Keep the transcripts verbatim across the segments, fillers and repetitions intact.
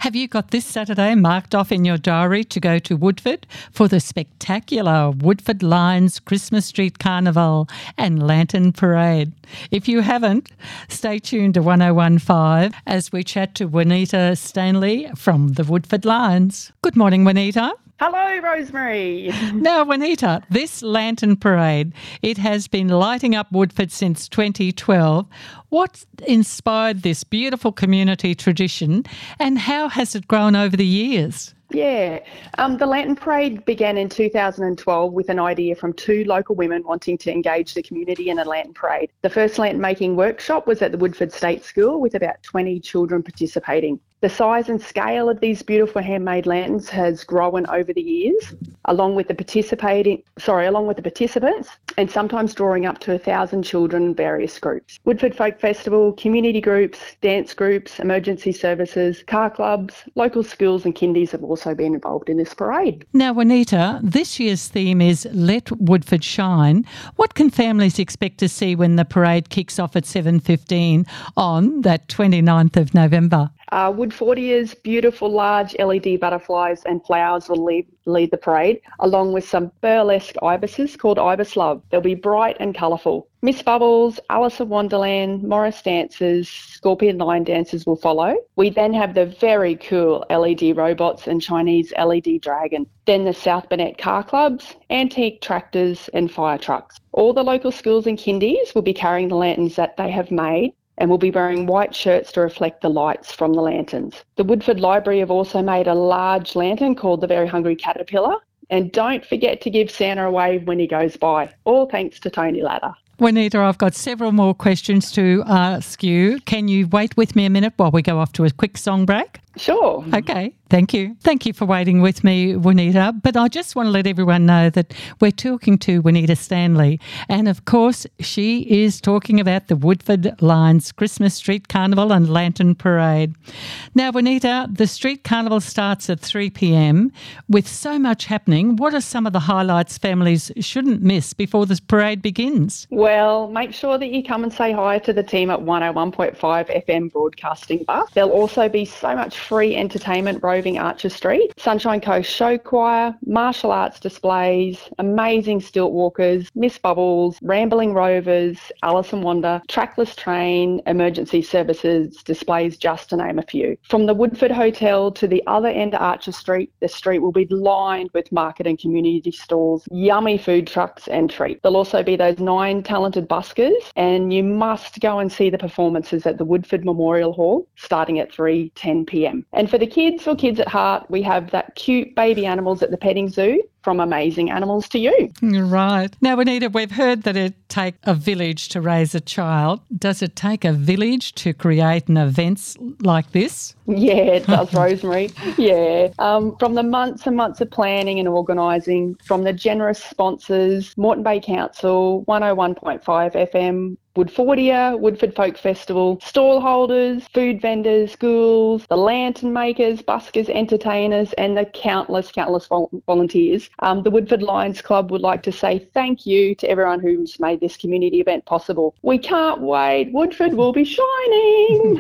Have you got this Saturday marked off in your diary to go to Woodford for the spectacular Woodford Lions Christmas Street Carnival and Lantern Parade? If you haven't, stay tuned to one oh one point five as we chat to Juanita Stanley from the Woodford Lions. Good morning, Juanita. Hello, Rosemary. Now, Juanita, this Lantern Parade, it has been lighting up Woodford since twenty twelve. What inspired this beautiful community tradition and how has it grown over the years? Yeah, um, the Lantern Parade began in two thousand twelve with an idea from two local women wanting to engage the community in a lantern parade. The first lantern making workshop was at the Woodford State School with about twenty children participating. The size and scale of these beautiful handmade lanterns has grown over the years, along with the participating, sorry, along with the participants, and sometimes drawing up to a thousand children in various groups. Woodford Folk Festival, community groups, dance groups, emergency services, car clubs, local schools and kindies have also been involved in this parade. Now, Juanita, this year's theme is Let Woodford Shine. What can families expect to see when the parade kicks off at seven fifteen on that twenty-ninth of November? Uh, Woodfordia's beautiful large L E D butterflies and flowers will lead, lead the parade, along with some burlesque ibises called Ibis Love. They'll be bright and colourful. Miss Bubbles, Alice of Wonderland, Morris dancers, Scorpion line dancers will follow. We then have the very cool L E D robots and Chinese L E D dragon. Then the South Burnett car clubs, antique tractors and fire trucks. All the local schools and kindies will be carrying the lanterns that they have made and will be wearing white shirts to reflect the lights from the lanterns. The Woodford Library have also made a large lantern called the Very Hungry Caterpillar. And don't forget to give Santa a wave when he goes by. All thanks to Tony Ladder. Juanita, I've got several more questions to ask you. Can you wait with me a minute while we go off to a quick song break? Sure. Okay, thank you. Thank you for waiting with me, Juanita. But I just want to let everyone know that we're talking to Juanita Stanley. And of course, she is talking about the Woodford Lions Christmas Street Carnival and Lantern Parade. Now, Juanita, the Street Carnival starts at three p.m. With so much happening, what are some of the highlights families shouldn't miss before this parade begins? Well, make sure that you come and say hi to the team at one oh one point five F M Broadcasting Bus. There'll also be so much free entertainment roving Archer Street, Sunshine Coast Show Choir, martial arts displays, amazing stilt walkers, Miss Bubbles, Rambling Rovers, Alice and Wonder, trackless train, emergency services displays, just to name a few. From the Woodford Hotel to the other end of Archer Street, the street will be lined with market and community stalls, yummy food trucks and treats. There'll also be those nine talented buskers, and you must go and see the performances at the Woodford Memorial Hall starting at three ten p.m. And for the kids or kids at heart, we have that cute baby animals at the petting zoo, from amazing animals to you. Right. Now, Juanita, we've heard that it takes a village to raise a child. Does it take a village to create an event like this? Yeah, it does, Rosemary. Yeah. Um, from the months and months of planning and organising, from the generous sponsors, Moreton Bay Council, one oh one point five F M, Woodfordia, Woodford Folk Festival, stall holders, food vendors, schools, the lantern makers, buskers, entertainers, and the countless, countless vol- volunteers. Um, the Woodford Lions Club would like to say thank you to everyone who's made this community event possible. We can't wait. Woodford will be shining.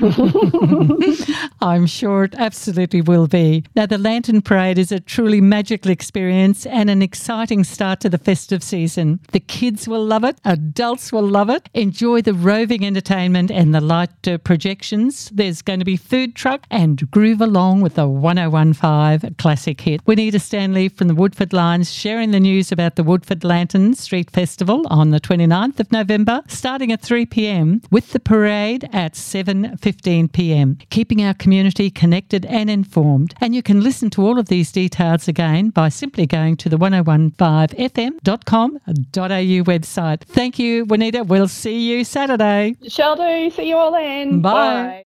I'm sure it absolutely will be. Now, the Lantern Parade is a truly magical experience and an exciting start to the festive season. The kids will love it. Adults will love it. Enjoy the roving entertainment and the light uh, projections. There's going to be food truck and groove along with the one oh one point five classic hit. Juanita Stanley from the Woodford Lions sharing the news about the Woodford Lantern Street Festival on the twenty-ninth of November, starting at three p.m. with the parade at seven fifteen p.m, keeping our community connected and informed. And you can listen to all of these details again by simply going to the one oh one point five f m dot com dot a u website. Thank you, Juanita. We'll see you Saturday. Shall do. See you all then. Bye. Bye.